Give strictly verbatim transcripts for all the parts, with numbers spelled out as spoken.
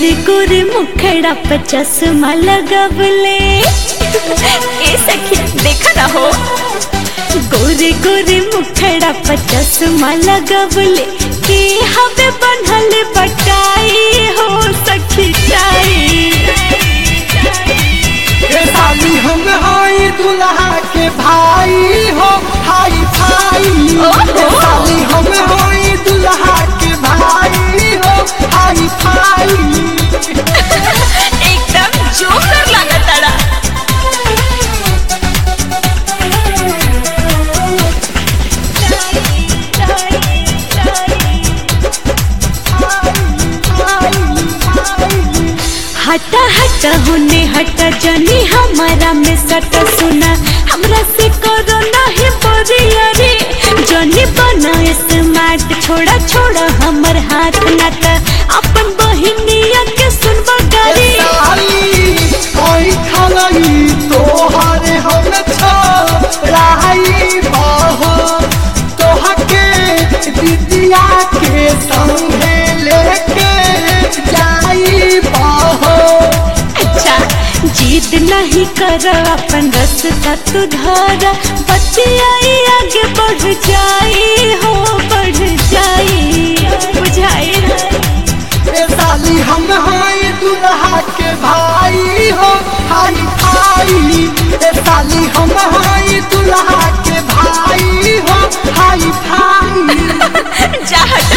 गोरे गोरे मुखड़ा पे चश्मा लगवले ए सखी देखा ना हो। गोरे गोरे मुखड़ा पे चश्मा लगवले के हवे बनल बटाई हो सखी टाई। ए साली हम हाई दुल्हा के भाई हो हाई भाई। ए साली हम हाई दुल्हा के भाई हो हाई भाई। एकदम जोकर लागताड़ा। हटा हटा होने हटा जानी हमारा में सट सुना हमरा से करो नहीं बोरिया रे जानी बना स्मार्ट छोड़ा छोड़ा हमर हाथ नाता अपन बहिनिया के सुनबा गारी। ओई खलाई तोहरे हम छोड़ाई बाहो तोहके दीदिया के संगे लेके जाई बाहो। अच्छा जिद नहीं कर अपन रास्ता तू धारा बतियाई आगे बढ़ जाई हो बढ़ जाई बुझाई। ए साली हम हाई दुल्हा के भाई हो हाई भाई। ए साली हम हाई दुल्हा के भाई हो हाई भाई। जा हटा।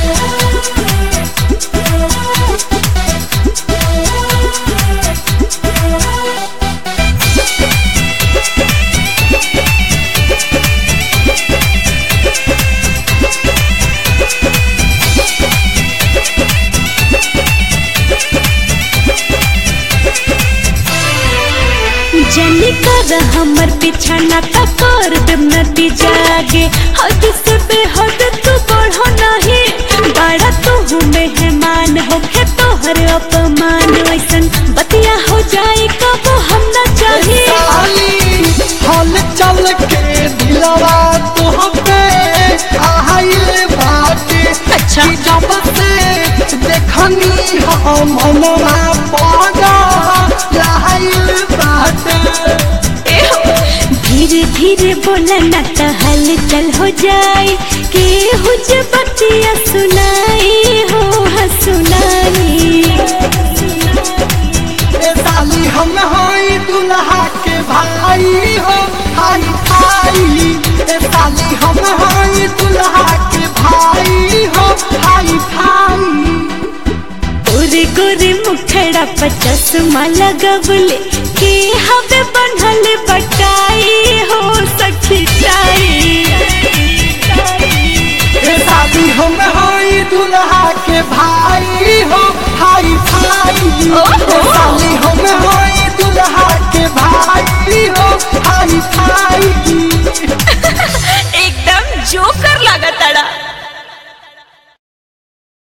जनी कर हमर पीछा ना कर देव नतीजा आगे हद से बेहद तू बढ़ो नहीं बड़ा तू मेहमान होके तोहर अपमान वैसन बतिया हो जाए कब हम ना चाहिए। हल चल के दिलवा तोहपे आइल बाटे। अच्छा जब से देखनी हम मनवा पागा लाइल बाटे। धीरे धीरे बोला ना तो हल चल हो जाए के हुज बतिया सुनाई हो हाँ सुनाई। ए साली हम हाई दुल्हा के भाई हो हाई भाई। ए साली हम हाई दुल्हा के भाई हो हाई भाई। गोरे गोरे मुखड़ा पे चश्मा लगवले के हवे बनल बटाई हो सखी टाई। ए साली हम हाई दुल्हा के भाई हो हाई भाई। ए साली हम हाई दुल्हा के भाई हो हाई भाई।